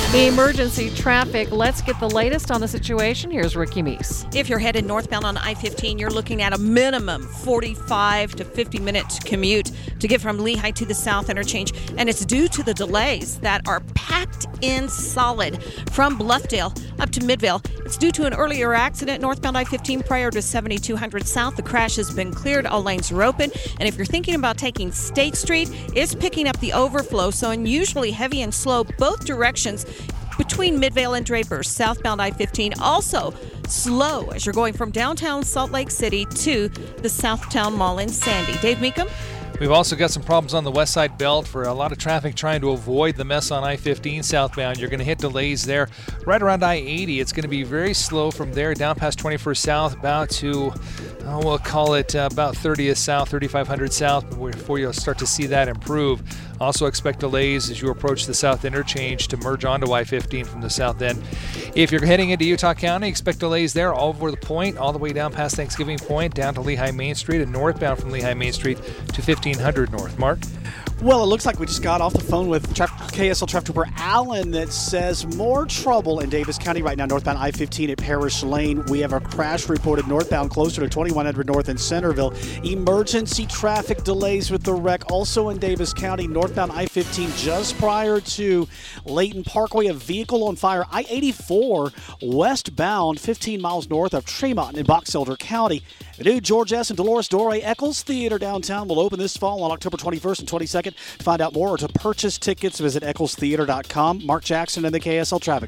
Emergency traffic. Let's get the latest on the situation. Here's Ricky Meese. If you're headed northbound on I-15, you're looking at a minimum 45 to 50-minute commute to get from Lehigh to the South Interchange, and it's due to the delays that are packed in solid from Bluffdale up to Midvale. It's due to an earlier accident northbound I-15 prior to 7200 South. The crash has been cleared. All lanes are open, and if you're thinking about taking State Street, it's picking up the overflow, so unusually heavy and slow both directions between Midvale and Draper. Southbound I-15 also slow as you're going from downtown Salt Lake City to the Southtown Mall in Sandy. Dave Meekum? We've also got some problems on the west side belt for a lot of traffic trying to avoid the mess on I-15 southbound. You're going to hit delays there right around I-80. It's going to be very slow from there down past 21st South about to, we'll call it about 30th South, 3500 South before you'll start to see that improve. Also expect delays as you approach the South Interchange to merge onto I-15 from the south end. If you're heading into Utah County, expect delays there all over the point, all the way down past Thanksgiving Point, down to Lehigh Main Street, and northbound from Lehigh Main Street to 1500 North. Mark? Well, it looks like we just got off the phone with KSL Traffic Trooper Allen that says more trouble in Davis County right now, northbound I-15 at Parish Lane. We have a crash reported northbound closer to 2100 North in Centerville. Emergency traffic delays with the wreck also in Davis County, northbound I-15 just prior to Layton Parkway. A vehicle on fire. I-84 westbound 15 miles north of Tremont in Box Elder County. The new George S. and Dolores Dore Eccles Theater downtown will open this fall on October 21st and 22nd. To find out more or to purchase tickets, visit EcclesTheater.com. Mark Jackson and the KSL Traffic